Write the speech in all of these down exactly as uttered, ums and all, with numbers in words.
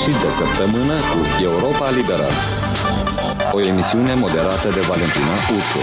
sfârșit de săptămână cu Europa Liberă. O emisiune moderată de Valentina Ursu.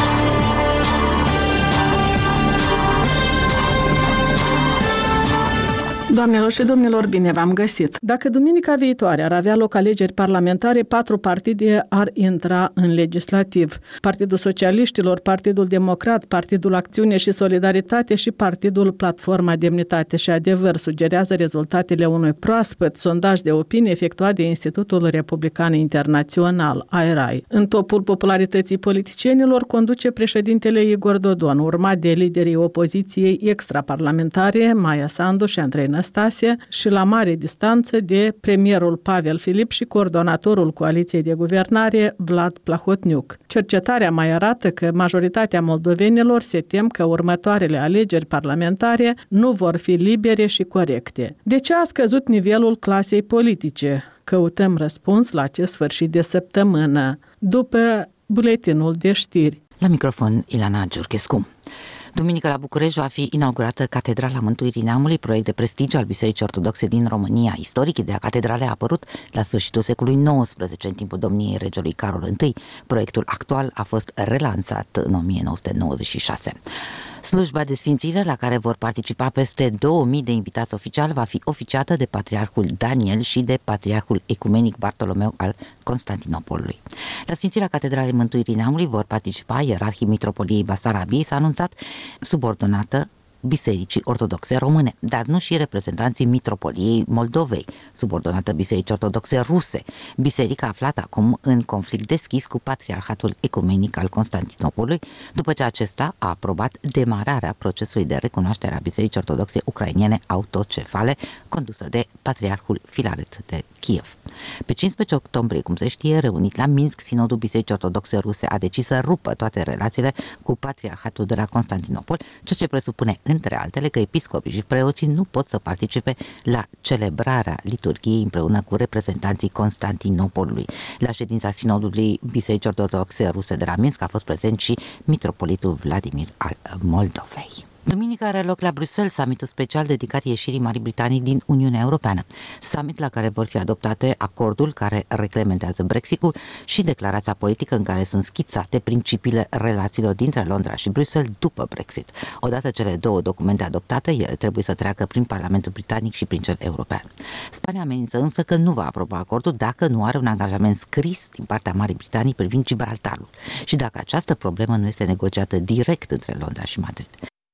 Doamnelor și domnilor, bine v-am găsit! Dacă duminica viitoare ar avea loc alegeri parlamentare, patru partide ar intra în legislativ. Partidul Socialiștilor, Partidul Democrat, Partidul Acțiune și Solidaritate și Partidul Platforma Demnitate și Adevăr, sugerează rezultatele unui proaspăt sondaj de opinie efectuat de Institutul Republican Internațional, I R I. În topul popularității politicienilor conduce președintele Igor Dodon, urmat de liderii opoziției extraparlamentare, Maia Sandu și Andrei Năstase, și la mare distanță de premierul Pavel Filip și coordonatorul coaliției de guvernare Vlad Plahotniuc. Cercetarea mai arată că majoritatea moldovenilor se tem că următoarele alegeri parlamentare nu vor fi libere și corecte. De ce a scăzut nivelul clasei politice? Căutăm răspuns la acest sfârșit de săptămână, după buletinul de știri. La microfon, Ilana Giurchescu. Duminică la București va fi inaugurată Catedrala Mântuirii Neamului, proiect de prestigiu al Bisericii Ortodoxe din România. Istoric, ideea catedralei a apărut la sfârșitul secolului nouăsprezece, în timpul domniei regelui Carol I. Proiectul actual a fost relansat în o mie nouă sute nouăzeci și șase. Slujba de sfințire, la care vor participa peste două mii de invitați oficiali, va fi oficiată de Patriarhul Daniel și de Patriarhul Ecumenic Bartolomeu al Constantinopolului. La sfințirea Catedralei Mântuirii Neamului vor participa ierarhii Mitropoliei Basarabiei, s-a anunțat, subordonată Bisericii Ortodoxe Române, dar nu și reprezentanții Mitropoliei Moldovei, subordonată Bisericii Ortodoxe Ruse, biserica aflată acum în conflict deschis cu Patriarhatul Ecumenic al Constantinopolului, după ce acesta a aprobat demararea procesului de recunoaștere a Bisericii Ortodoxe Ucrainene autocefale, condusă de Patriarhul Filaret de Kiev. Pe cincisprezece octombrie, cum se știe, reunit la Minsk, Sinodul Bisericii Ortodoxe Ruse a decis să rupă toate relațiile cu Patriarhatul de la Constantinopol, ceea ce presupune, între altele, că episcopii și preoții nu pot să participe la celebrarea liturghiei împreună cu reprezentanții Constantinopolului. La ședința Sinodului Bisericii Ortodoxe Ruse de la Minsk a fost prezent și mitropolitul Vladimir al Moldovei. Duminică are loc la Bruxelles summitul special dedicat ieșirii Marii Britanii din Uniunea Europeană. Summit la care vor fi adoptate acordul care reglementează Brexitul și declarația politică în care sunt schițate principiile relațiilor dintre Londra și Bruxelles după Brexit. Odată cele două documente adoptate, ele trebuie să treacă prin Parlamentul Britanic și prin cel european. Spania amenință însă că nu va aproba acordul dacă nu are un angajament scris din partea Marii Britanii privind Gibraltarul și dacă această problemă nu este negociată direct între Londra și Madrid.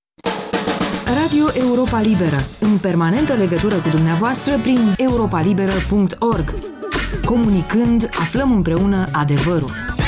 Radio Europa Liberă, în permanentă legătură cu dumneavoastră prin europa liberă punct org. Comunicând, aflăm împreună adevărul.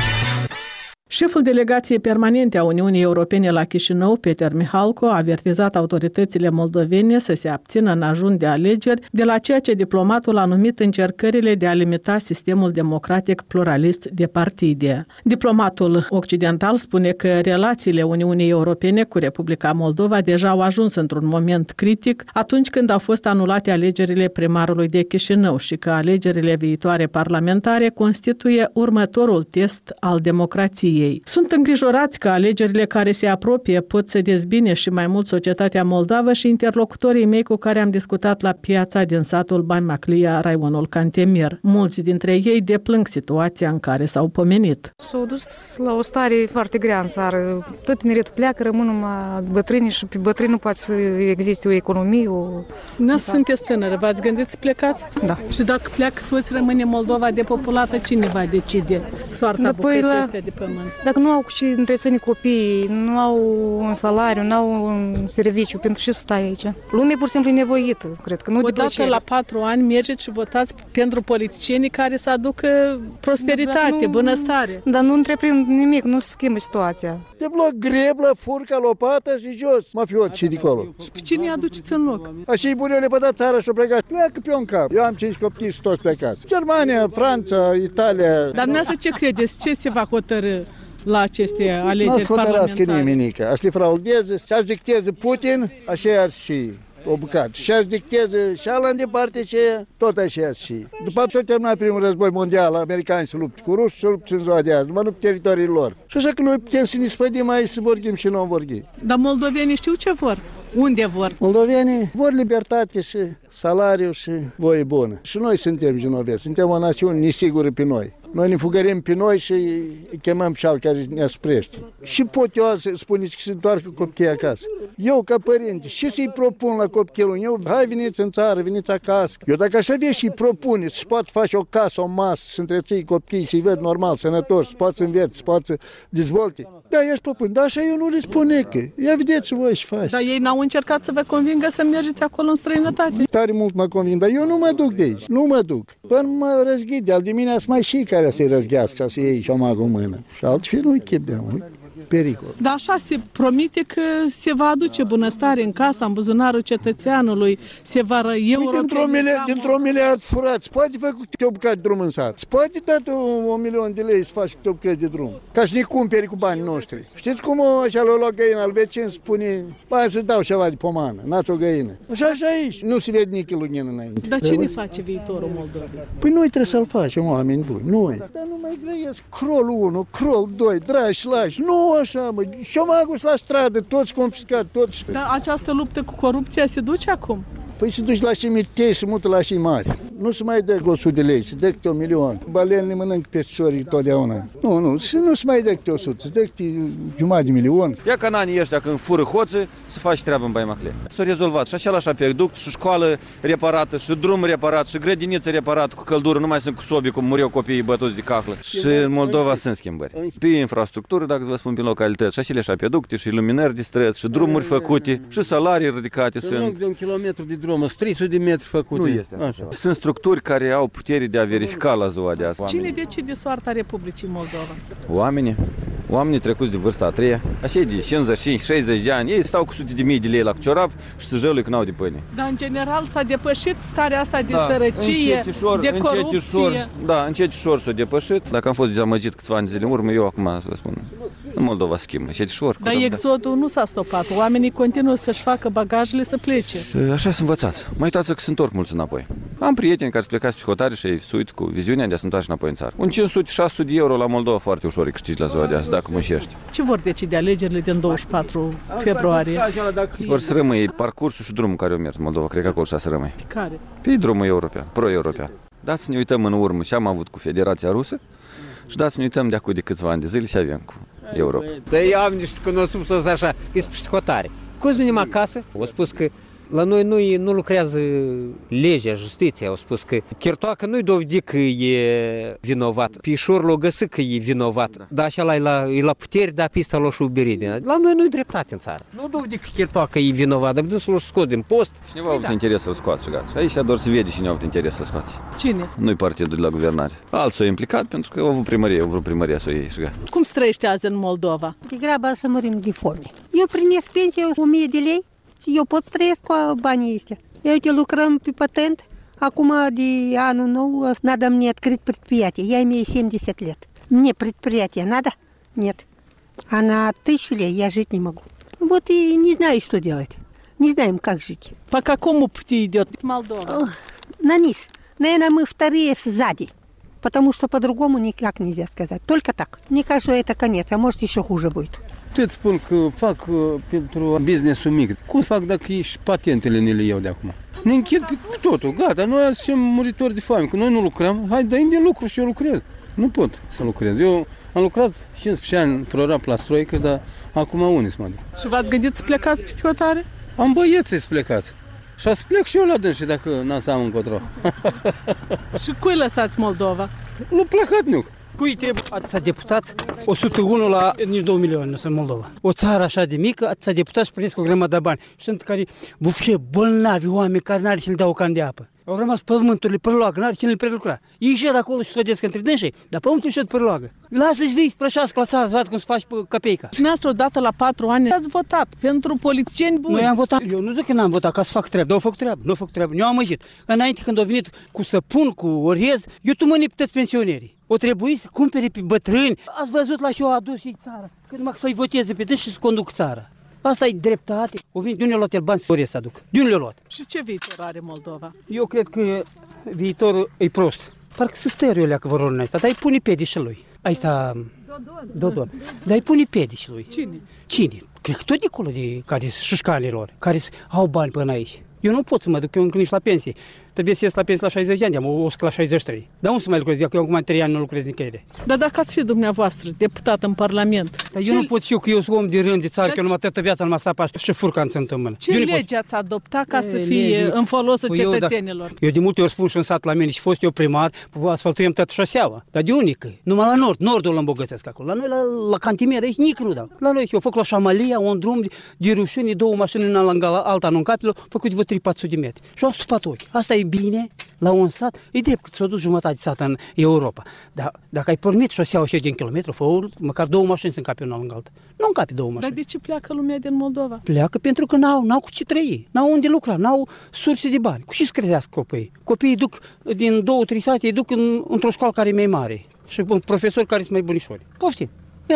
Șeful delegației permanente a Uniunii Europene la Chișinău, Peter Mihalko, a avertizat autoritățile moldovene să se abțină în ajun de alegeri de la ceea ce diplomatul a numit încercările de a limita sistemul democratic pluralist de partide. Diplomatul occidental spune că relațiile Uniunii Europene cu Republica Moldova deja au ajuns într-un moment critic atunci când au fost anulate alegerile primarului de Chișinău și că alegerile viitoare parlamentare constituie următorul test al democrației. Sunt îngrijorați că alegerile care se apropie pot să dezbine și mai mult societatea moldavă și interlocutorii mei cu care am discutat la piața din satul Baimaclia, raionul Cantemir. Mulți dintre ei deplâng situația în care s-au pomenit. S-au dus la o stare foarte grea în țară. Tot tineretul pleacă, rămân numai bătrâni și pe bătrâni nu poate să existe o economie. O... Nu sunteți tânără, v-ați gândit să plecați? Da. Și dacă pleacă toți, rămâne Moldova depopulată, cine va decide soarta bucății astea de pământ? Dacă nu au cu ce întreține copiii, nu au un salariu, nu au un serviciu, pentru ce să stai aici? Lumea pur și simplu e nevoită, cred că nu de plăcere. Odată la patru ani mergeți și votați pentru politicienii care să aducă prosperitate, nu, bunăstare. Dar nu întreprind nimic, nu se schimbă situația. De bloc, greblă, furca, lopată și jos, mafiot și de acolo. Și pe cine aduceți în loc? Așa e bune, le băda țara și-o plecat. Pleacă pe un cap. Eu am cinci copii și toți plecați. Germania, Franța, Italia. Dar dumneavoastră ce credeți? Ce se va hotărî la aceste alegeri parlamentare? Nu nimic. Aș li fraudeze, și aș dicteze Putin, așa ar și o bucată. Și aș dicteze și ala în departe și tot așa ar și. După ce s-a terminat primul război mondial, americanii se luptă cu ruși, se luptă în ziua de azi, numai nu pe teritoriile lor. Și așa că noi putem să ne spădim aici, să vorbim și nu vom vorbi. Dar moldovenii știu ce vor? Unde vor? Moldovenii vor libertate și salariu și voie bună. Și noi suntem genoveți, suntem o națiune nesigură pe noi. Noi ne fugărim pe noi și îi chemăm pe al care ne asuprește. Și pot eu să spuneți că se întoarcă copiii acasă. Eu, ca părinte, și să-i propun la copilul eu, hai veniți în țară, veniți acasă. Eu dacă așa vezi și-i propuneți, și poate face o casă, o masă, să întreții copiii, să-i văd normal, sănătoși, să poată să înveți, să poată să dezvolte. Da, eu își propun, dar așa eu nu le spune că. Ia vedeți voi și faci. Dar ei n-au încercat să vă convingă să mergeți acolo în străinătate? Tare mult mă conving, dar eu nu mă duc de aici, nu mă duc. Până mă răzghid, al dimineața mai și care să-i răzghească, să iei șomagul în mână. Și altfel nu-i chip de mult. Pericol. Dar așa se promite că se va aduce bunăstare în casa, în buzunarul cetățeanului, se va europenizza. Dintr-o miliard, dintr-o miliard furați, poate făcut câte o bucată de drum în sat. Poate dat un, un milion de lei să faci câte o bucată de drum. Ca să ne cumperi cu banii noștri. Știți cum așa l-a luat găina al vecin, spune, hai să dau ceva de pomană, n-ați o găină. Așa și aici, nu se vede nici lugină înainte. Dar cine face viitorul Moldovei? Păi noi trebuie să-l facem, oameni buni, noi. Dar nu mai grăiesc crol unu, crol doi, dragi, lași, nu așa, mă, șomagul la stradă, toți confiscat, toți. Dar această luptă cu corupția se duce acum? Păi se duci la și mitei și mută la și mari. Nu se mai dă o sută de lei, se dă câte un milion. Balenele mănânc peștișorii totdeauna. Nu, nu, și nu se mai dă câte o sută, se dă câte jumătate de milion. Ia ca în anii ăștia când fură hoțe, să faci treabă în Baie-Macle. S-a rezolvat și așa la șapeduct, și școală reparată, și drum reparat, și grădiniță reparată cu căldură, nu mai sunt cu sobi, cum mureau copiii bătuți de caclă. Și în Moldova sunt schimbări. Pe infrastructură, dacă vă spun, prin localități, și acele șapeducte, și luminări de străzi, și drumuri făcute, și salarii ridicate sunt. În loc de un kilometru de drum, trei sute de metri făcute. Nu este așa. Sunt structuri care au putere de a verifica la ziua de azi. Cine decide soarta Republicii Moldova? Oamenii. Oamenii trecuți de vârsta a treia, așa de cincizeci și cinci șaizeci de ani, ei stau cu sute de mii de lei la ciorap și se jălui când au de pâine. Dar în general s-a depășit starea asta de da, sărăcie, încetișor, de corupție. Încetișor, da, încetișor s-a depășit. Dacă am fost dezamăgit câțiva ani zile în urmă, eu acum să vă spun, în Moldova schimbă, încetișor. Dar exodul nu s-a stopat, oamenii continuă să-și facă bagajele să plece. Așa sunt învățați. Mai uitați că se întorc mulți înapoi. Am prieteni care sunt plecați psihotari și ei se uit cu viziunea de a se întoarce înapoi în țară. Un cinci sute șase sute de euro la Moldova foarte ușor îi câștigi la ziua de azi, dacă mușești. Ce vor decide alegerile din douăzeci și patru februarie? Vor să rămâi parcursul și drumul care o mers în Moldova, cred că acolo și să rămâi. Pe care? Pe drumul european, pro-european. Dați să ne uităm în urmă ce am avut cu Federația Rusă și dați să ne uităm de acum de câțiva ani de zile și avem cu Europa. Dar eu am niște cunoscuți așa, sunt psihotari. Când venim acasă, au spus că la noi nu, nu lucrează legea, justiția. Au spus că Chirtoacă nu-i dovedi că e vinovat. Pișor l-o găsit că e vinovat. Dar așa e la, e la putere, dar pista l-o și uberidina. La noi nu-i dreptate în țară. Nu dovedi că Chirtoacă e vinovat, dar dânsul l-o scos din post. Cineva a avut interes să-l scoată și gata. Și aici doar se vede cine a avut interes să-l scoate. Cine? Nu-i partidul de la guvernare. Alții s-au implicat pentru că au avut primărie, au vrut primăria să o iei și gata. Cum străiește azi în Moldova? Degrabă să murim de foame. Eu primesc pensie o mie de lei. Eu pot trăiesc cu banii ăștia. Uite, lucrăm pe patent. Acum, de anul nou, надо мне открыть предприятие. Я имею семьдесят лет. Мне предприятие надо? Нет. А на тысячу лет я жить не могу. Вот и не знаю, что делать. Не знаем, как жить. По какому пути идет Молдова? На низ. Наверное, мы вторые сзади. Потому что по-другому никак нельзя сказать. Только так. Мне кажется, это конец, а может еще хуже будет. Îți spun că fac uh, pentru business-ul mic. Cum fac dacă și patentele ne le iau de acum? Ne închid pe totul, gata, noi suntem muritori de foame, că noi nu lucrăm, hai dă-mi de lucru și eu lucrez. Nu pot să lucrez. Eu am lucrat cincisprezece ani program la stroică, dar acum unii să mă duc. Și v-ați gândit să plecați peste hotare? Am băieții să plecați. Și să plec și eu la dâns și dacă n-am să am încotro. Și cui lăsați Moldova? Nu plecat nu. Cui trebuie atâția deputați? o sută unu la nici două milioane în Moldova. O țară așa de mică, atâția deputați primesc o grămadă de bani. Și sunt care, vufșe, bolnavi oameni care n-are să le dau o can de apă. Au rămas pământurile preluagă, n-are cine le prelucra. Ei șed acolo și sfădesc între dânsii, dar pământul șed preluagă. Lasă-ți vii, prășească la țară, să vadă cum se faci pe capeica. Dumneavoastră, odată la patru ani, ați votat pentru politicieni buni. Noi am votat. Eu nu zic că n-am votat ca să fac treabă, dar au făcut treabă, nu au făcut treabă. Ne-au amăjit. Înainte când au venit cu săpun, cu orez, eu tu mă niptăți pensionerii. O trebuie să cumpere pe bătrâni. Ați văzut la ce o adus și țara. Când numai să-i voteze pe dâns și să conduc țara. Asta e dreptate. O vin, de unde le-a luat el bani să orez să aduc? De unde le-a luat? Și ce viitor are Moldova? Eu cred că viitorul e prost. Parcă să steriu leacă vorul ăsta, dar îi pune pedișul lui. Asta... Dodon. Dodon. Dar îi pune pedișul lui. Cine? Cine? Cred că tot de acolo, de care șușcanilor, care au bani până aici. Eu nu pot să mă duc, eu încă nici la pensie. Trebuie să ies la pensie la șaizeci de ani, am o la șaizeci și trei. Dar unde să mai lucrez? Eu acum trei ani nu lucrez nicăieri. Dar dacă ați fi dumneavoastră deputat în Parlament... Dar eu nu pot eu, că eu sunt om de rând de țară, că eu numai toată viața numai sapa și furcanță în mână. Ce lege ați adoptat ca să fie în folosul cetățenilor? Eu de multe ori spun și în sat la mine și fost eu primar, asfaltuiem toată șoseaua. Dar de unică. Numai la nord, nordul îl îmbogățesc acolo. La noi, la, la Cantimer, aici nici nu dau. La noi, eu fac la Șamalia, un drum de, de rușine, două mașini una lângă alta, în capilor, făcut vreo trei patru sute de metri. Și am stupat ochi. Asta e bine. La un sat, e drept că s-a dus jumătate de sat în Europa. Dar dacă ai pornit șoseaua și de un kilometru, fă măcar două mașini să încape una lângă alta. Nu încape două mașini. Dar de ce pleacă lumea din Moldova? Pleacă pentru că n-au, n-au cu ce trăi, n-au unde lucra, n-au surse de bani. Cu ce să credească copiii? Copiii duc din două, trei sate, îi duc în, într-o școală care e mai mare și un profesor care sunt mai bunișori. Poftim.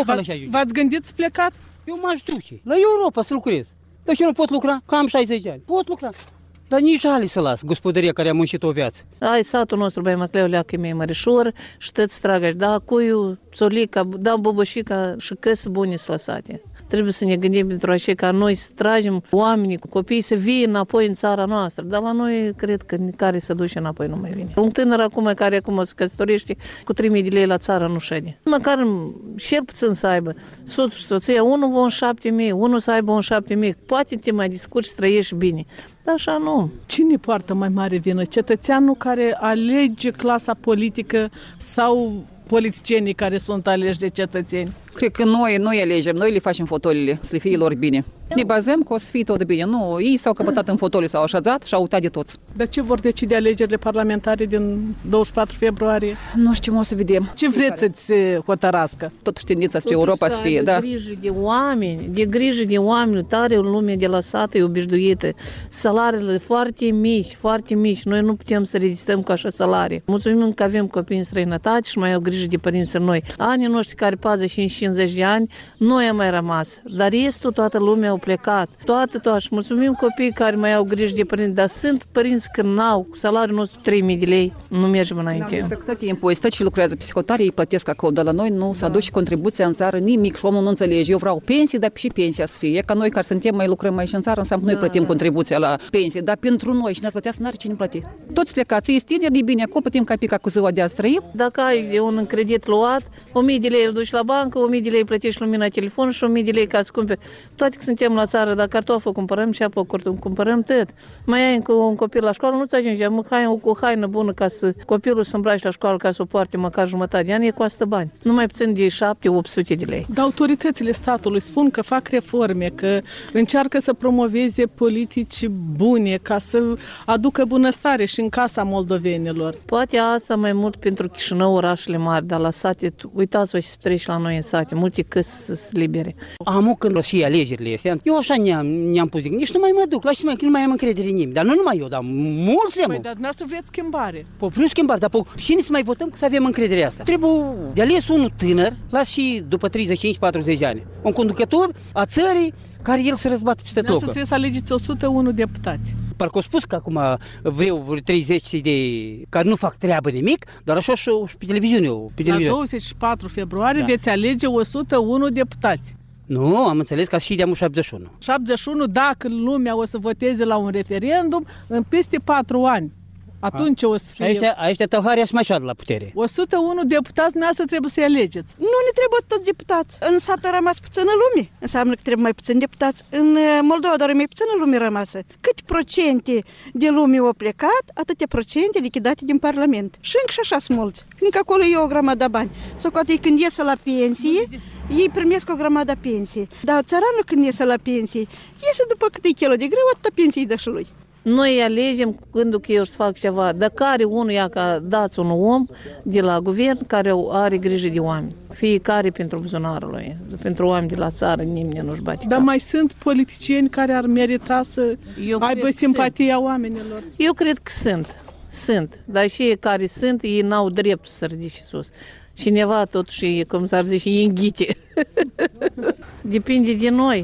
V-ați gândit să plecați? Eu m-aș duce la Europa să lucrez. Dar și eu nu pot lucra, că am șaizeci de ani. Pot lucra. Dar nici ale să las gospodăria care a muncit o viață. Ai satul nostru, Baia Macleu, leacă mei mărișor, și tăți tragași, da, cuiu, țolica, da, boboșica și căsi bune să lăsate. Trebuie să ne gândim pentru așa ca noi să tragem oamenii, copiii să vină înapoi în țara noastră. Dar la noi, cred că care se duce înapoi nu mai vine. Un tânăr acum care acum se căsătorește cu trei mii de lei la țară nu șede. Măcar cel puțin să aibă soțul și soția, unul va un șapte mii, unul să aibă un șapte mii. Poate te mai discurci să trăiești bine. Dar așa nu. Cine poartă mai mare vină? Cetățeanul care alege clasa politică sau politicienii care sunt aleși de cetățeni? Cred că noi, noi alegem, noi le facem fotolile, să le fie lor bine. Ne bazăm că o să fie tot de bine. Nu, ei s-au căpătat în fotolii, s-au așezat și au uitat de toți. Dar ce vor decide alegerile parlamentare din douăzeci și patru februarie? Nu știm, o să vedem. Ce vreți să se hotărască? Totuși tendința spre Europa să fie, da. De grijă de oameni, de grijă de oameni, tare o lume de la sat e obișnuită. Salariile foarte mici, foarte mici. Noi nu putem să rezistăm cu așa salarii. Mulțumim că avem copii în străinătate și mai au grijă de părinții noi. Anii noștri care patruzeci și cinci cincizeci de ani, noi am mai rămas. Dar restul, toată lumea au plecat. Toată, toată. Și mulțumim copiii care mai au grijă de părinți. Dar sunt părinți că n-au, cu salariul nostru trei mii de lei, nu mergem înainte. Pe cât timp ăsta ce lucrează psihotarii, îi plătesc acolo, dar la noi nu se aduce contribuția în țară nimic și omul nu înțelege. Eu vreau pensie, dar și pensia să fie. E ca noi care suntem mai lucrăm aici în țară, înseamnă că noi plătim contribuția la pensie, dar pentru noi și ne-ați plătească, n-are cine plăti. Toți plecați, ești tineri, e bine, acolo plătim capica cu ziua de azi trăim. Dacă ai un credit luat, o mie de lei îl duci la bancă, o mie de lei plătești lumina telefon și o mie de lei ca să cumperi. Toate că suntem la țară, dar cartoful cumpărăm și apă cumpărăm tot. Mai ai încă un copil la școală, nu-ți ajunge, am o haină bună ca să copilul să îmbrace la școală ca să o poarte măcar jumătate de an, e costă bani. Nu mai puțin de șapte opt sute de lei. Dar autoritățile statului spun că fac reforme, că încearcă să promoveze politici bune, ca să aducă bunăstare și în casa moldovenilor. Poate asta mai mult pentru Chișinău, orașele mari, dar la sate, uitați-vă și să treci la noi în sate, multe căsi sunt libere. Am o când o să alegerile astea, eu așa ne-am, ne-am pus, nici nu mai mă duc, la și mai că nu mai am încredere în nimeni, dar nu numai eu, dar mulți am. Păi, dar dumneavoastră vreți schimbare. Păi vreau schimbare, dar pe cine să mai votăm să avem încrederea asta? Trebuie de ales unul tânăr, las și după treizeci și cinci patruzeci de ani, un conducător a țării care el se răzbate peste tot. Trebuie să alegeți o sută unu deputați. Parcă au spus că acum vreau vreo treizeci de care nu fac treabă nimic, dar așa și pe televiziune. Pe televiziune. La douăzeci și patru februarie da. Veți alege o sută unu deputați. Nu, am înțeles că și de-am șaptezeci și unu. șaptezeci și unu, dacă lumea o să voteze la un referendum, în peste patru ani. Atunci o să fie... Aici, aici tălharia și mai șoadă la putere. o sută unu deputați, dumneavoastră trebuie să-i alegeți. Nu ne trebuie toți deputați. În sat a rămas puțină lume. Înseamnă că trebuie mai puțin deputați. În Moldova doar mai puțină lume rămasă. Câte procente de lume au plecat, atâtea procente lichidate din Parlament. Și încă și așa sunt mulți. Încă acolo e o grămadă de bani. Sau poate când iese la pensie, ei primesc o grămadă de pensie. Dar țăranul când iese la pensie, iese după câte kilo de greu, atâta pensie dă și lui. Noi alegem cu gândul că eu să fac ceva, dar care unul ia ca dați un om de la guvern care are grijă de oameni. Fiecare pentru buzunarul lui, pentru oameni de la țară, nimeni nu-și bate Dar cap. mai sunt politicieni care ar merita să eu aibă simpatia sunt. Oamenilor? Eu cred că sunt, sunt, dar și ei care sunt, ei n-au dreptul să ridice sus. Cineva totuși, cum s-ar zice, e înghite. Depinde de noi.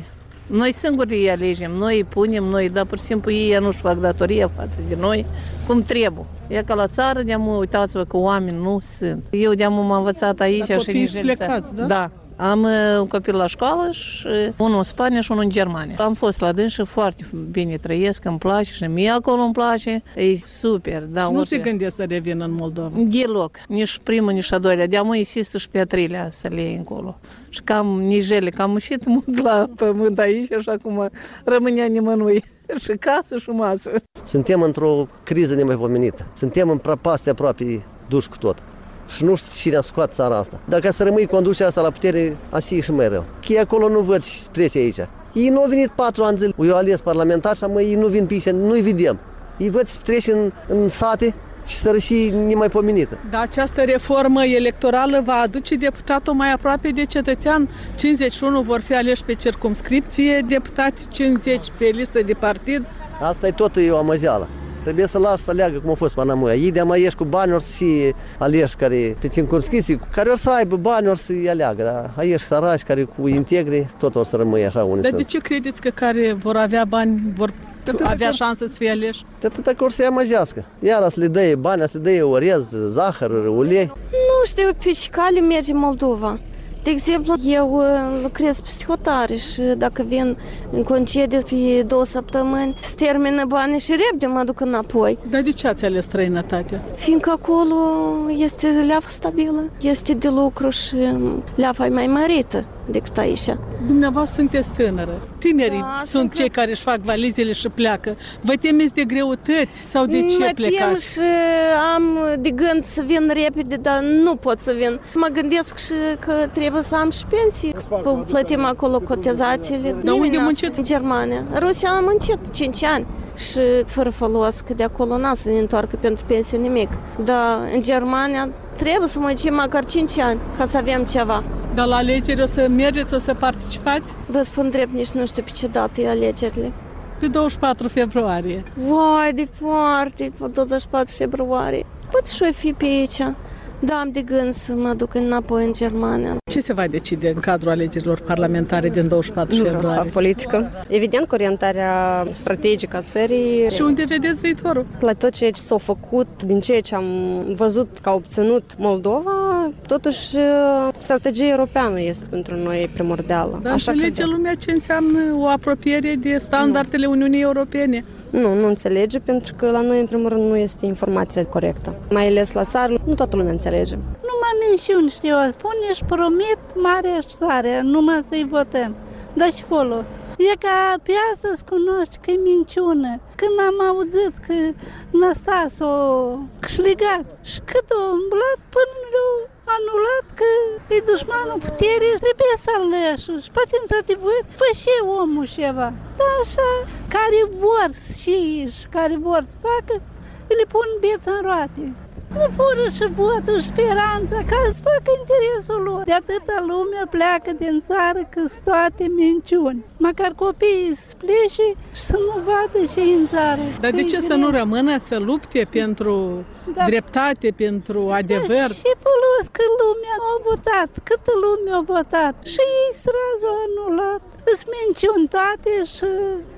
Noi singuri îi alegem, noi îi punem, noi, dar pur și simplu ei nu-și fac datoria față de noi cum trebuie. E ca la țară, de-am uitați-vă că oameni nu sunt. Eu de-am m-am învățat aici. Dar și copiii plecați, da? Da. Am un copil la școală și unul în Spania și unul în Germania. Am fost la dâns și foarte bine trăiesc, îmi place și mie acolo îmi place. E super. Da, și nu se gândesc să revină în Moldova? Deloc. Nici primul, nici a doilea. De-am insistă și pe a treilea să le iei încolo. Și cam nijele, cam mușit mult la pământ aici și acum rămânea nimănui. Și casă și masă. Suntem într-o criză nemaipomenită. Suntem în prăpastie aproape duși cu tot. Și nu știu cine a scoat țara asta. Dacă să rămâi conducerea asta la putere, asi și mai rău. Că acolo nu văd ce trece aici. Ei nu au venit patru ani zile. Eu ales parlamentar și mă, ei nu vin pe aici, nu-i vedem. Ei văd ce trece în, în sate și sărășii nemaipomenită. Dar această reformă electorală va aduce deputatul mai aproape de cetățean. cincizeci și unu vor fi aleși pe circumscripție, deputați cincizeci pe listă de partid. Asta e tot o amăgeală. Trebuie să lași să aleagă cum a fost până amuia. Ei de-am ieși cu bani, ori și aleși care pe circumscripții, care or să aibă bani, ori să-i aleagă. Dar aici săraci care cu integri, tot or să rămâie așa unii. Dar de ce credeți că care vor avea bani vor avea șansă să fie aleși? De atâta că or să-i amăgească. Iar să le dăie bani, să le dăie orez, zahăr, ulei. Nu știu pe ce cale merge Moldova. De exemplu, eu lucrez psihotare și dacă vin în concediu pe două săptămâni, se termină banii și repede mă duc înapoi. Dar de ce ați ales străinătatea? Fiindcă acolo este leafă stabilă, este de lucru și leafa e mai mărită decât aici. Dumneavoastră sunteți tânără. Tinerii da, sunt, sunt cei care își fac valizele și pleacă. Vă temeți de greutăți sau de ce mă plecați? Mă tem și am de gând să vin repede, dar nu pot să vin. Mă gândesc și că trebuie să am și pensii. Plătim acolo cotizațiile. Dar unde munciți? În Germania. Rusia am muncit cinci ani. Și fără folos, că de acolo n-a să ne întoarcă pentru pensie nimic. Dar în Germania trebuie să muncim măcar cinci ani ca să avem ceva. Dar la alegeri o să mergeți, o să participați? Vă spun drept, nici nu știu pe ce dată e alegerile. Pe douăzeci și patru februarie. Vai, departe, pe douăzeci și patru februarie. Poate și-o fi pe aici. Da, am de gând să mă duc înapoi în Germania. Ce se va decide în cadrul alegerilor parlamentare din douăzeci și patru nu februarie? Nu vreau să fac politică. Evident, cu orientarea strategică a țării. Și unde vedeți viitorul? La tot ceea ce s-a făcut, din ceea ce am văzut că a obținut Moldova, totuși strategia europeană este pentru noi primordială. Dar Așa înțelege că... lumea ce înseamnă o apropiere de standardele nu. Uniunii Europene? Nu, nu înțelege, pentru că la noi, în primul rând, nu este informația corectă. Mai ales la țară, nu toată lumea înțelege. Numai minciuni știu, spune și promit mare și soare, numai să-i votăm. Dar și follow. E ca pe asta să cunoști că e minciună. Când am auzit că Năstas o câștigat și cât o umblat până l-a anulat că e dușmanul puterii, trebuie să-l lăși. Și poate într-adevăr fă și omul ceva. Da, așa, care vor și care vor să facă, le pun beță în roate. Le fură și votul și speranța ca să facă interesul lor. De atâta lumea pleacă din țară că sunt toate minciuni. Măcar copiii să plece și să nu vadă ce în țară. Dar de ce să nu rămână să lupte pentru da. dreptate, pentru adevăr? Da, și folos că lumea a votat, câtă lume a votat. Și ei sразul au anulat. Îți minciuni toate și...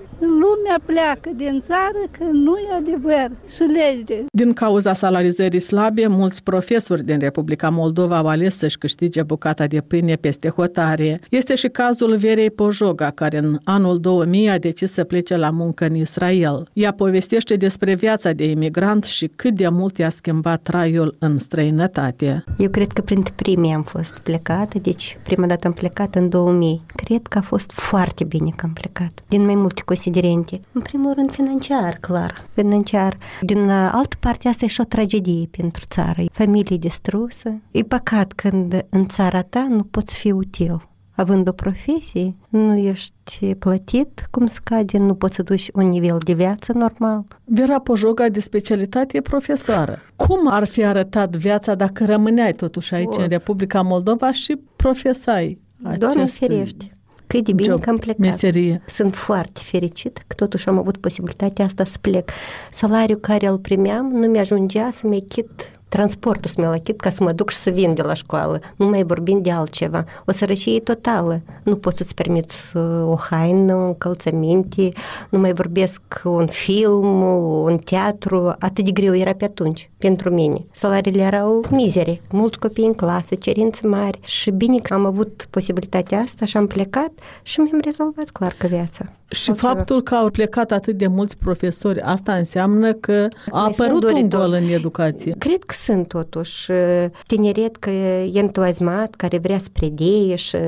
lumea pleacă din țară că nu e adevăr și lege. Din cauza salarizării slabe, mulți profesori din Republica Moldova au ales să-și câștige bucata de pâine peste hotare. Este și cazul Verei Pojoga, care în anul două mii a decis să plece la muncă în Israel. Ea povestește despre viața de imigrant și cât de mult i-a schimbat traiul în străinătate. Eu cred că printre primii am fost plecată, deci prima dată am plecat în două mii. Cred că a fost foarte bine că am plecat, din mai multe considerente. În primul rând financiar, clar. Financiar. Din altă parte, asta e și o tragedie pentru țară. Familie distrusă. E păcat când în țara ta nu poți fi util. Având o profesie, nu ești plătit cum scade, nu poți să duci un nivel de viață normal. Vera Pojoga de specialitate e profesoară. Cum ar fi arătat viața dacă rămâneai totuși aici o. în Republica Moldova și profesai acest... Doamne ferește! Cât de bine job, că am plecat. Meserie. Sunt foarte fericită că totuși am avut posibilitatea asta să plec. Salariul care îl primeam nu mi-ajungea să-mi echit transportul smelachit ca să mă duc și să vin de la școală, nu mai vorbim de altceva. O sărăcie totală. Nu poți să-ți permiți o haină, o încălțăminte, nu mai vorbesc un film, un teatru. Atât de greu era pe atunci, pentru mine. Salariile erau mizere, mulți copii în clasă, cerințe mari și bine că am avut posibilitatea asta și am plecat și mi-am rezolvat clar că viața. Și faptul că au plecat atât de mulți profesori, asta înseamnă că a apărut un gol în educație. Cred că sunt totuși tineret că e entuziasmat, care vrea să predee și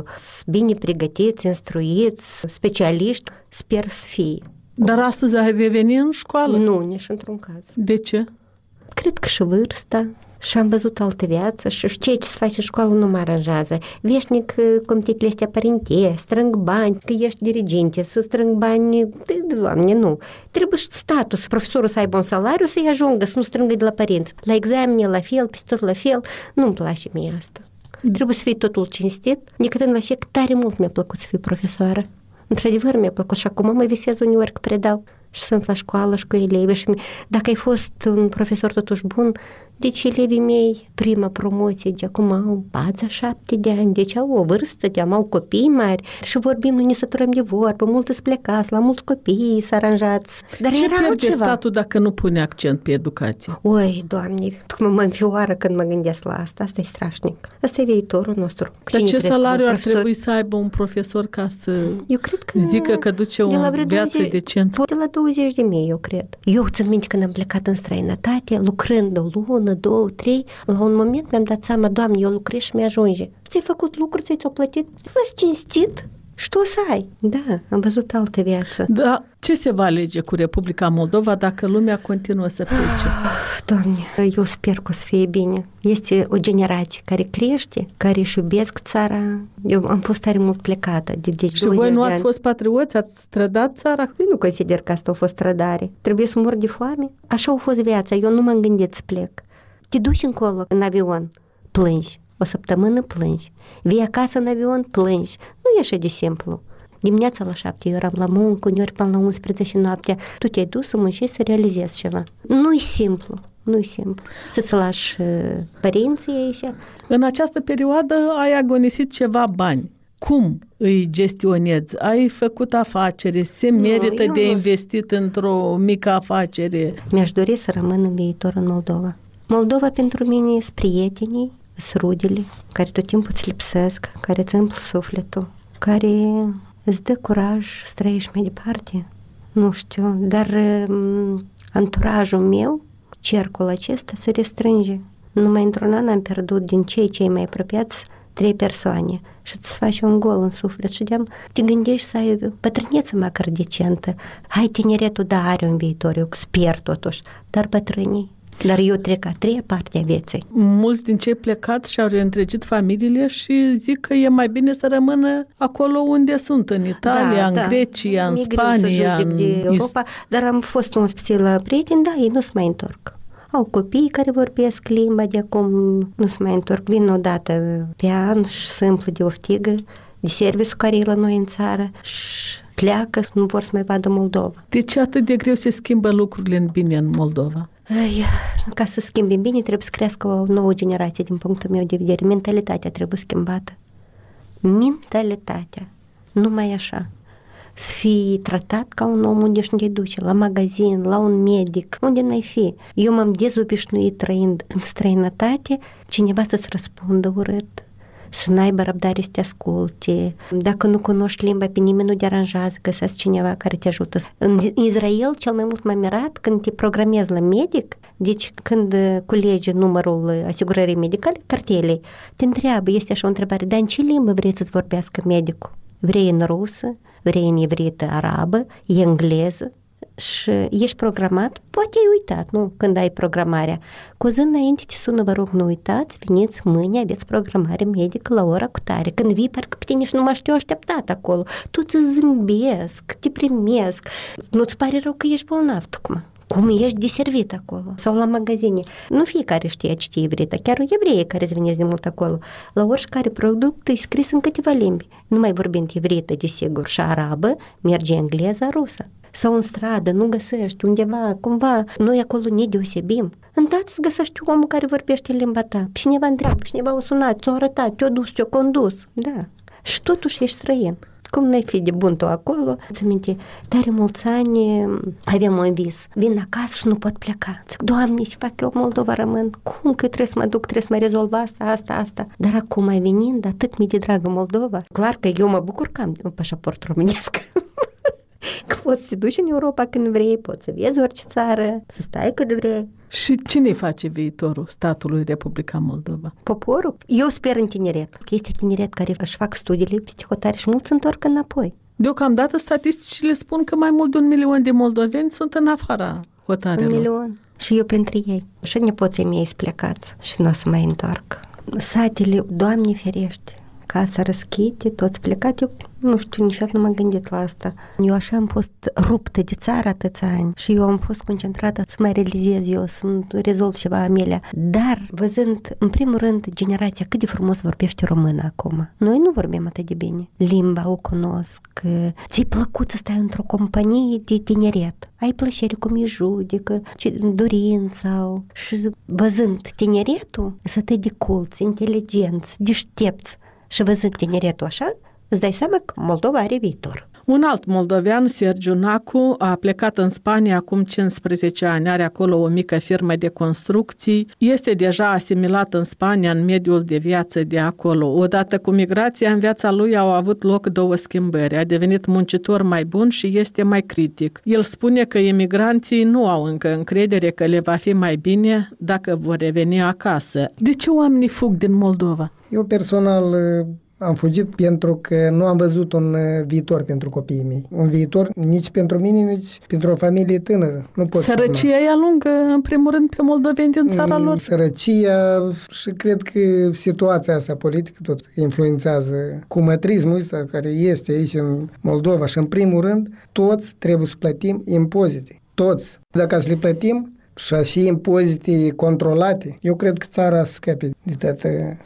bine pregătiți, instruiți, specialiști, sper să fie. Dar astăzi ai revenit în școală? Nu, nici într-un caz. De ce? Cred că și vârsta. Și am văzut altă viață și ceea ce se face în școală nu mă aranjează. Veșnic comitetele astea părinte, strâng bani, că ești diriginte, să strâng bani, Doamne, nu. Trebuie și statul, să profesorul să aibă un salariu, să-i ajungă, să nu strângă de la părinți. La examene, la fel, peste tot la fel, nu-mi place mie asta. Mm. Trebuie să fie totul cinstit. Decât la șec, tare mult mi-a plăcut să fiu profesoară. Într-adevăr mi-a plăcut și acum mă visez uneori că predau. Și sunt la școală și cu elevii și dacă ai fost un profesor totuși bun, deci elevii mei, prima promoție, de acum au patruzeci și șapte de ani, deci au o vârstă, de am au copii mari și vorbim, nu ne săturăm de vorbă, mulți îți plecați, la mulți copii s-a aranjați. Dar ce era pierde altceva. statul dacă nu pune accent pe educație? Oi, Doamne, cum mă înfioară când mă gândesc la asta, asta e strașnic. Asta e viitorul nostru. Dar ce salariu ar trebui să aibă un profesor ca să eu cred că zică că duce o viață douăzeci decentă? De la douăzeci de mii, eu cred. Eu țin minte când am plecat în străinătate, lucrând o lună, două, trei, la un moment mi-am dat seama, Doamne, eu lucrez și mi-ajunge. Ți-ai făcut lucruri, ți-ai plătit, fă-ți cinstit și tu o să ai. Da, am văzut altă viață. Da, ce se va alege cu Republica Moldova dacă lumea continuă să plece? Doamne, eu sper că o să fie bine. Este o generație care crește, care își iubesc țara. Eu am fost tare mult plecată. De, de și voi nu ați fost patrioți? Ați strădat țara? Eu nu consider că asta a fost trădare. Trebuie să mor de foame. Așa a fost viața. Eu nu m-am gândit să plec. Te duci încolo în avion, plângi. O săptămână plângi. Vii acasă în avion, plângi. Nu e așa de simplu. Dimineața la șapte eu eram la muncă, uneori până la unsprezece noaptea. Tu te-ai dus să muncești, să realizezi ceva. Nu-i simplu. Nu-i simplu. Să-ți lași părinții aici. În această perioadă ai agonisit ceva bani. Cum îi gestionezi? Ai făcut afacere? Se merită nu, de nu... investit într-o mică afacere? Mi-aș dori să rămân în viitor în Moldova. Moldova pentru mine sunt prietenii, sunt rudele, care tot timpul îți lipsesc, care îți împl sufletul, care îți dă curaj să trăiești mai departe. Nu știu, dar um, anturajul meu, cercul acesta se restrânge. Numai într-un an am pierdut din cei cei mai apropiați trei persoane și îți faci un gol în suflet și de-am te gândești să ai o bătrâneță măcar decentă. Hai, tineretul, da, are un viitor, eu sper totuși, dar bătrânii. Dar eu trec a treia parte a vieții. Mulți din cei plecați și-au reîntregit familiile și zic că e mai bine să rămână acolo unde sunt, în Italia, da, în da. Grecia, în Spania, în de Europa, dar am fost un spițel la prieteni, da, ei nu se mai întorc. Au copii care vorbesc limba de acum, nu se mai întorc, vin o dată pe an și se împlă de oftigă, de serviciu care e la noi în țară și pleacă, nu vor să mai vadă Moldova. De ce atât de greu se schimbă lucrurile în bine în Moldova? Ai, ca să schimbi bine, trebuie să crească o nouă generație din punctul meu de vedere. Mentalitatea trebuie schimbată. Mentalitatea. Numai așa. Să fii tratat ca un om unde și nu te duce, la magazin, la un medic, unde n-ai fi. Eu m-am dezobișnuit trăind în străinătate, cineva să-ți răspundă urât, să n-aibă răbdare să te asculte. Dacă nu cunoști limba, pe nimeni nu deranjează, găsești cineva care te ajută. În Israel, cel mai mult m-a mirat când te programezi la medic, deci când culegi numărul asigurării medicale, cartelei, te întreabă, este așa o întrebare, dar în ce limbă vrei să-ți vorbească medicul? Vrei în rusă, vrei în evrită, arabă, engleză? Și ești programat, poate ai uitat, nu? Când ai programarea. Cu zi înainte te sună, vă rog, nu uitați, veniți mâine, aveți programare medică la ora cu tare. Când vii, parcă pe tine și nu mă știu așteptat acolo. Tu ți zâmbesc, te primesc, nu-ți pare rău că ești bolnav, tocmai. Cum ești deservit acolo? Sau la magazine. Nu fiecare știe a citi evrita, chiar evreii care îți veniți de mult acolo. La oricare product e scris în câteva limbi. Nu mai vorbind evrită, desigur, și arabă, merge engleza, rusă. Sau în stradă, nu găsești undeva, cumva, noi acolo ne deosebim. îndată îți găsești omul care vorbește limba ta. Cineva întreabă, cineva o sunat, ți-o arătat, te-o dus, te-o condus. Da. Și totuși ești străin. Cum n-ai fi de bun tu acolo? Îți aminte, tare mulți ani aveam un vis. Vin acasă și nu pot pleca. Zic, Doamne, ce fac eu, Moldova rămân? Cum că trebuie să mă duc, trebuie să mă rezolv asta, asta, asta. Dar acum ai venind, atât mi-e de dragă Moldova. Clar că eu mă bucur că am un pașaport românesc. Că poți să te duci în Europa când vrei, poți să vezi orice țară, să stai cât vrei. Și cine face viitorul statului Republica Moldova? Poporul. Eu sper în tineret. Că este tineret care își fac studiile psihotare și mulți se întorc înapoi. Deocamdată statisticile spun că mai mult de un milion de moldoveni sunt în afara hotarelor. Un milion. Și eu printre ei. Și nepoții mei sunt plecați și nu o să mai întorc. Satele, Doamne ferește, casa răschite, toți plecat, eu nu știu, niciodată nu m-am gândit la asta. Eu așa am fost ruptă de țară atâția ani și eu am fost concentrată să mai realizez eu, să-mi rezolv ceva Amelia. Dar, văzând, în primul rând, generația cât de frumos vorbește română acum. Noi nu vorbim atât de bine. Limba o cunosc. Ți-ai plăcut să stai într-o companie de tineret. Ai plăcere cum îi judecă, dorința. Și văzând tineretul, să atât de culți, inteligenți, deștepți. Și văzând tineretul așa, îți dai seama că Moldova are viitor. Un alt moldovean, Sergiu Nacu, a plecat în Spania acum cincisprezece ani, are acolo o mică firmă de construcții, este deja asimilat în Spania în mediul de viață de acolo. Odată cu migrația, în viața lui au avut loc două schimbări. A devenit muncitor mai bun și este mai critic. El spune că imigranții nu au încă încredere că le va fi mai bine dacă vor reveni acasă. De ce oamenii fug din Moldova? Eu personal am fugit pentru că nu am văzut un viitor pentru copiii mei. Un viitor nici pentru mine, nici pentru o familie tânără. Nu pot Sărăcia îi alungă, în primul rând, pe moldoveni din țara lor? Sărăcia și cred că situația asta politică tot influențează cumătrismul ăsta care este aici în Moldova și în primul rând toți trebuie să plătim impozite. Toți. Dacă să le plătim, și și impozite controlate, eu cred că țara să scape de toată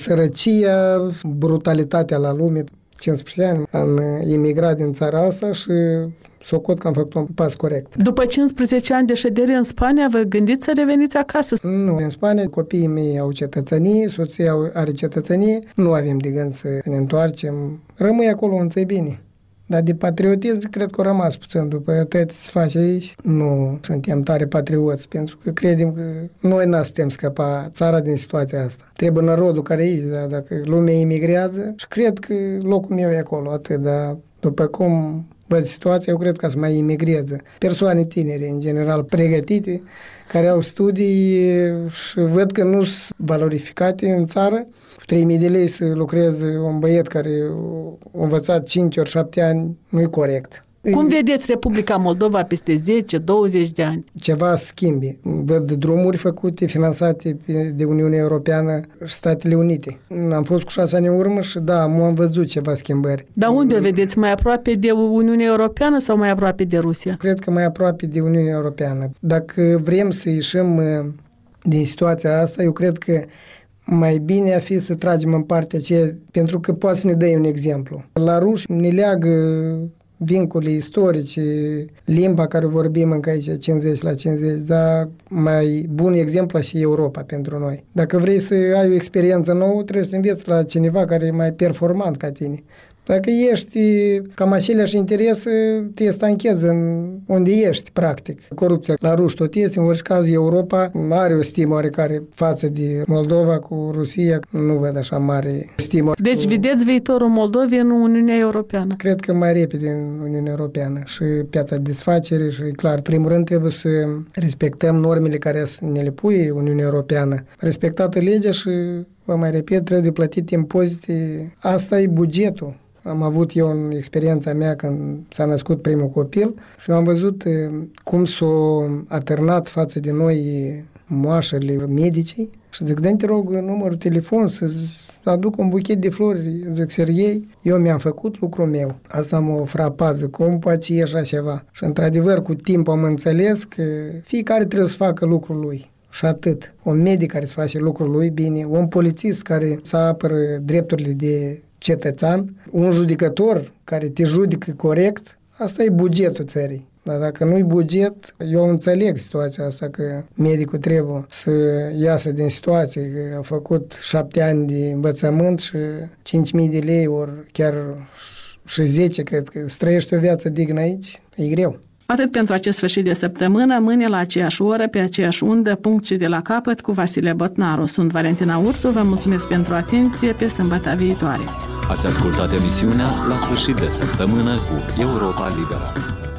sărăcia, brutalitatea la lume. cincisprezece ani am emigrat din țara asta și socot că am făcut un pas corect. După cincisprezece ani de ședere în Spania, vă gândiți să reveniți acasă? Nu, în Spania copiii mei au cetățenie, soția are cetățenie, nu avem de gând să ne întoarcem. Rămâi acolo în țăi bine. Dar de patriotism cred că a rămas puțin. După tot se face aici, nu suntem tare patrioți, pentru că credem că noi n-am putem scăpa țara din situația asta. Trebuie narodul care e aici, da? Dacă lumea emigrează, și cred că locul meu e acolo, atât, dar după cum văd situația, eu cred că să mai emigreze. Persoane tinere, în general, pregătite, care au studii și văd că nu sunt valorificate în țară. Cu trei mii de lei să lucreze un băiet care a învățat cinci ori șapte ani, nu e corect. Cum vedeți Republica Moldova peste zece douăzeci de ani? Ceva schimbi. Văd drumuri făcute, finanțate de Uniunea Europeană și Statele Unite. Am fost cu șase ani în urmă și da, am văzut ceva schimbări. Dar unde o vedeți? Mai aproape de Uniunea Europeană sau mai aproape de Rusia? Cred că mai aproape de Uniunea Europeană. Dacă vrem să ieșim din situația asta, eu cred că mai bine ar fi să tragem în partea aceea, pentru că poate să ne dai un exemplu. La ruși ne leagă vincule istorice, limba care vorbim încă aici cincizeci la cincizeci, dar mai bun exemplu și Europa pentru noi. Dacă vrei să ai o experiență nouă, trebuie să înveți la cineva care e mai performant ca tine. Dacă ești cam aceleași interese, te stanchezi în unde ești, practic. Corupția la ruși tot este, în orice caz Europa are o stimă oarecare față de Moldova cu Rusia, nu văd așa mare stimă. Deci vedeți viitorul Moldovei în Uniunea Europeană? Cred că mai repede în Uniunea Europeană și piața de desfacere și clar, primul rând trebuie să respectăm normele care ne le pune Uniunea Europeană. Respectată legea și, vă mai repet, trebuie de plătit impozite. Asta e bugetul. Am avut eu în experiența mea când s-a născut primul copil și am văzut cum s-au atârnat față de noi moașele medicii și zic, dă-te rog numărul telefon să aduc un buchet de flori. Zic, Serghei, eu mi-am făcut lucrul meu. Asta m-a frapat, zic, cum poate și așa ceva. Și într-adevăr, cu timp am înțeles că fiecare trebuie să facă lucrul lui. Și atât. Un medic care să face lucrul lui bine, un polițist care să apără drepturile de cetățean, un judecător care te judecă corect, asta e bugetul țării. Dar dacă nu-i buget, eu înțeleg situația asta că medicul trebuie să iasă din situație, că a făcut șapte ani de învățământ și cinci mii de lei, ori chiar și zece, cred că să trăiești o viață dignă aici, e greu. Atât pentru acest sfârșit de săptămână, mâine la aceeași oră, pe aceeași undă, punct și de la capăt, cu Vasile Botnaru. Sunt Valentina Ursu, vă mulțumesc pentru atenție, pe sâmbătă viitoare. Ați ascultat emisiunea La sfârșit de săptămână cu Europa Liberă.